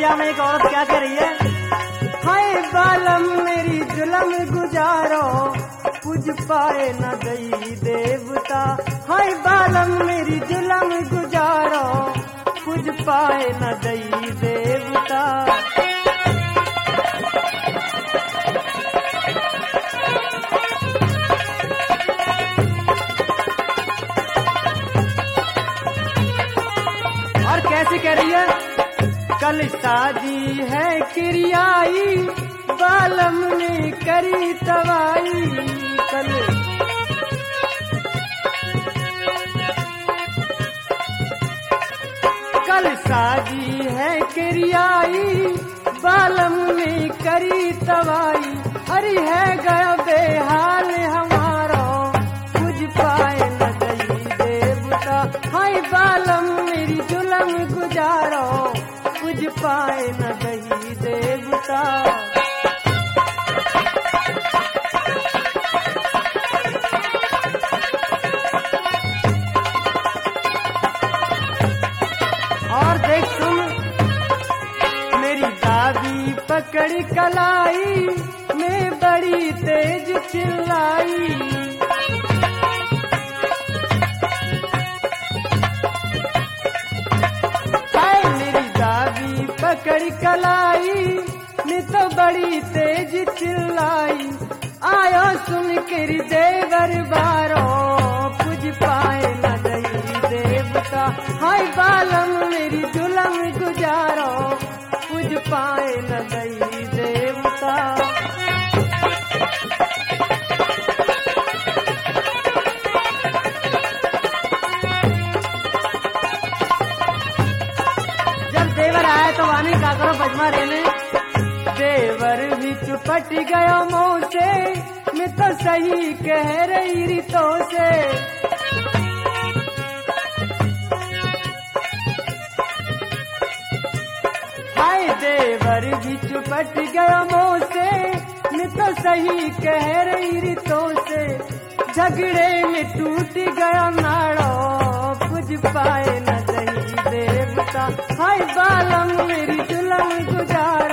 तपस्या में एक औरत क्या कह रही है? हाय बालम मेरी जुलम गुजारो, पूज पाए न दई देवता। हाय बालम मेरी जुलम गुजारो, पूज पाए न दई देवता। और कैसे कह रही है? कल शादी है क्रियाई, बालम ने करी तवाई। कल शादी है क्रियाई, बालम ने करी तवाई। अरे है गया बेहाल हमारा, कुछ पाए न दई देवता। हाय बालम मेरी जुलम गुजारो, कुछ पाए न दई देवता। और देख सुन, मेरी दादी पकड़ी कलाई, मैं बड़ी तेज चिल्लाई। हाय मेरी दादी पकड़ी कलाई, मैं तो बड़ी तेज चिल्लाई। आयो सुन के देवर बारो, पूज पाए न दई देवता। हाय बालम मेरी जुलम गुजारो, पूज पाए न दई देवता। जब देवर आया तो वानी का करो बजमा रेने। देवर भी चुपट गयो मुँह से, मैं तो सही कह रही रीतों से। हाय देवर भी चुपट गयो मुँह से, मैं तो सही कह रही रीतों से। झगड़े में टूट गया नाड़ो, कुछ पाए न दई देवता। हाय बालम मेरी जुलम गुजार